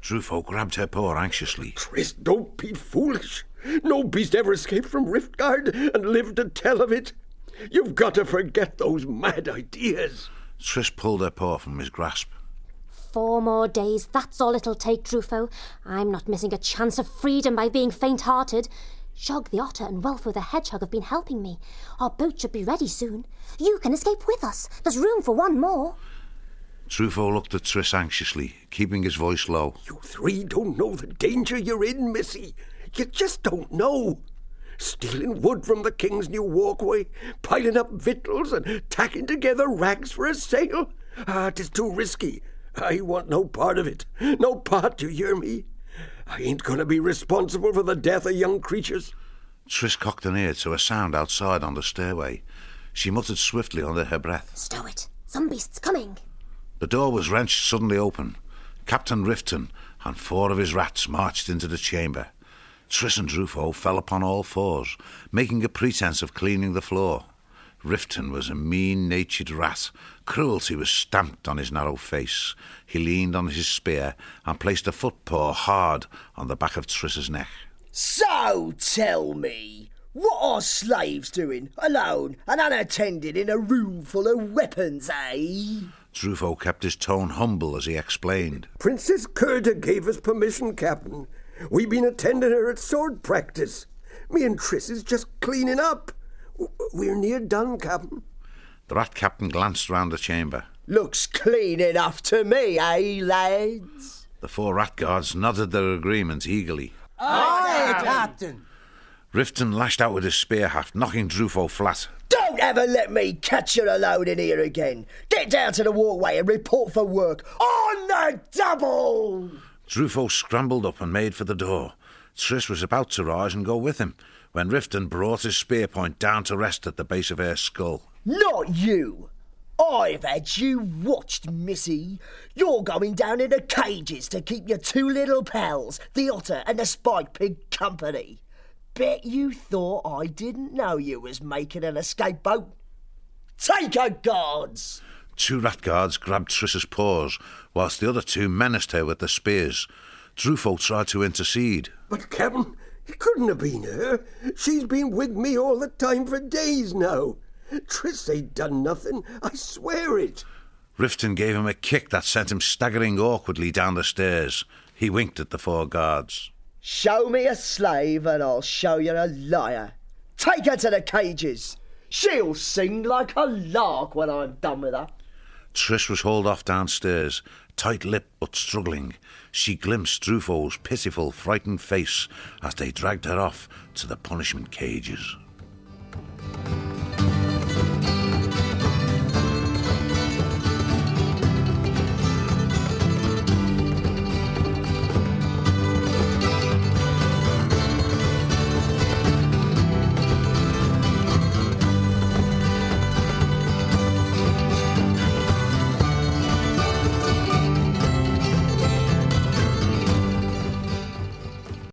Drufo grabbed her paw anxiously. Tris, don't be foolish. No beast ever escaped from Riftguard and lived to tell of it. You've got to forget those mad ideas. Tris pulled her paw from his grasp. 4 more days, that's all it'll take, Drufo. I'm not missing a chance of freedom by being faint-hearted. Shog the otter and Whelfo the hedgehog have been helping me. Our boat should be ready soon. You can escape with us. There's room for one more. Drufo looked at Tris anxiously, keeping his voice low. You 3 don't know the danger you're in, missy. You just don't know. Stealing wood from the king's new walkway, piling up victuals and tacking together rags for a sail. 'Tis too risky. I want no part of it. No part, you hear me? I ain't going to be responsible for the death of young creatures. Tris cocked an ear to a sound outside on the stairway. She muttered swiftly under her breath. Stow it. Some beast's coming. The door was wrenched suddenly open. Captain Riften and 4 of his rats marched into the chamber. Tris and Drufo fell upon all fours, making a pretence of cleaning the floor. Riften was a mean-natured rat. Cruelty was stamped on his narrow face. He leaned on his spear and placed a footpaw hard on the back of Tris's neck. So tell me, what are slaves doing, alone and unattended in a room full of weapons, eh? Drufo kept his tone humble as he explained. Princess Kurda gave us permission, Captain. We been attending her at sword practice. Me and Tris is just cleaning up. We're near done, Captain. The rat captain glanced round the chamber. Looks clean enough to me, eh, lads? The 4 rat guards nodded their agreement eagerly. Aye, Captain. Riften lashed out with his spear haft, knocking Drufo flat. Don't ever let me catch you alone in here again. Get down to the walkway and report for work. On the double! Drufo scrambled up and made for the door. Tris was about to rise and go with him, when Riften brought his spear point down to rest at the base of her skull. Not you! I've had you watched, missy. You're going down in the cages to keep your 2 little pals, the otter and the spike pig, company. Bet you thought I didn't know you was making an escape boat. Take her, guards! 2 rat guards grabbed Tris's paws, whilst the other 2 menaced her with their spears. Drufo tried to intercede. But, Captain, it couldn't have been her. She's been with me all the time for days now. Tris ain't done nothing, I swear it. Riften gave him a kick that sent him staggering awkwardly down the stairs. He winked at the 4 guards. Show me a slave and I'll show you a liar. Take her to the cages. She'll sing like a lark when I'm done with her. Tris was hauled off downstairs, tight-lipped but struggling. She glimpsed Drufo's pitiful, frightened face as they dragged her off to the punishment cages.